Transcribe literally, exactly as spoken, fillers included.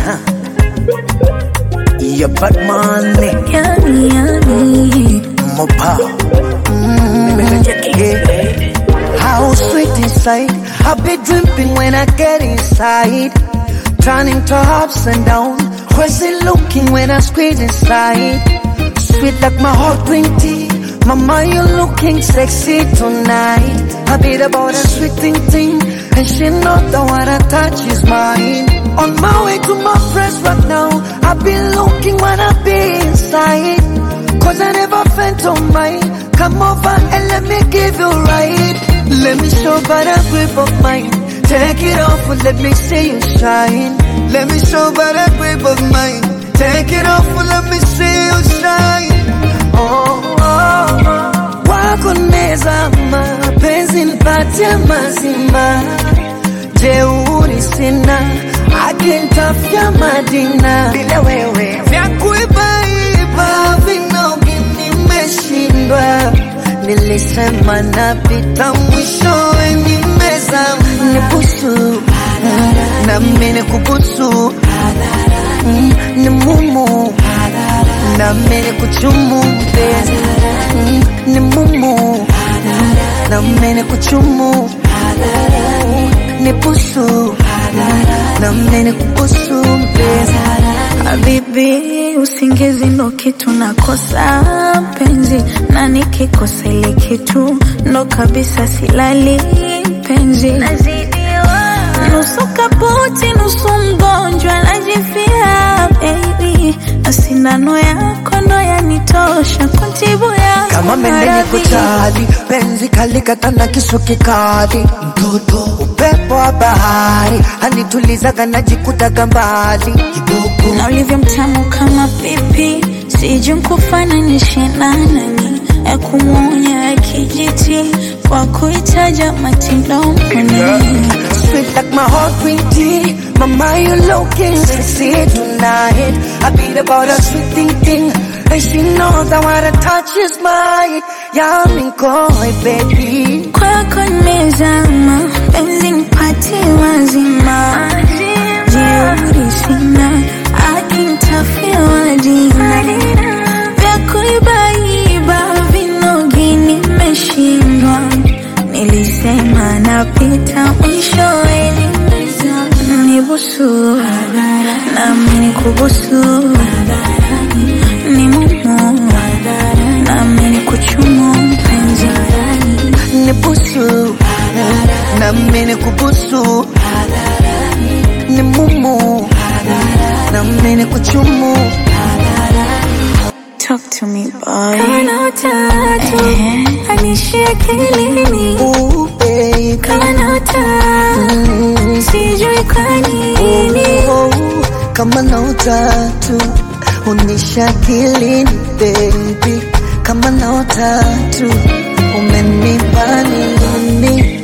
huh. Yeah, bad money. Yummy, yummy. More power. Mm, yeah. How sweet inside. I'll be dripping when I get inside. Turning to ups and down. Crazy looking when I squeeze inside. Sweet like my heart green tea. Mama, you're looking sexy tonight. I beat about a sweet thing thing. And she know that what I touch is mine. On my way to my press right now. I've been looking when I be inside. Cause I never felt on mine. Come over and let me give you right. Let me show by the grip of mine. Take it off and let me see you shine. Let me show by the grip of mine. Take it off and let me see you shine. Oh, oh, oh. Wako nezama, penzi nipatie mazima. Jeuri sina, akintafia madina. Bila wewe vya kuibaiba, vinogi nimeshindwa. Nilisema napita mwishowe nimezama. Nibusu, na mine kubusu. Mm, ni mumu, na mine kuchumu mpenzi. Mm, ni mumu, na mine kuchumu. Ni busu, na mine kubusu mpenzi. Habibi, usingizi ndo kitu nakosa penzi. Na nikikosa ile kitu ndo kabisa silali penzi. Nusu kaputi, nusu mgonjwa najifia baby. Na sindano yako ndo yanitosha kuntibu ya kama mendeni kuchali. Penzi kalikata na kisu kikali. Mtoto upepo wa bahari. Hanitulizaga najikutaga mbali. Na ulivyo mtamu kama pipi. Sijui mkufananishe na nani. Ya kumuonya ya kijiti. Kwa kuitaja matindo mponi. Sweet like my heart green tea. Mama, you looking sexy tonight. I beat about a sweet thing thing. And she knows that what I touch is mine. Yummy koi baby. Kwako nimezama, penzi nipatie wazima. Jeuri sina, akintafia wadina. Vya kuibaiba, vinogi nimeshindwa. Nilisema napita mwishowe nimezama. Nibusu, na mine kubusu. Ni mumu, na mine kuchumu mpenzi. Nibusu, na mine kubusu. Ni mumu, na mine kuchumu. Talk to me, boy. Kana utatu, anishia kilini. Ooh, baby. Kana utatu, sijui kwa nini. Oh, kama na utatu, unisha kilini, baby. Kama na utatu, umenipa nini.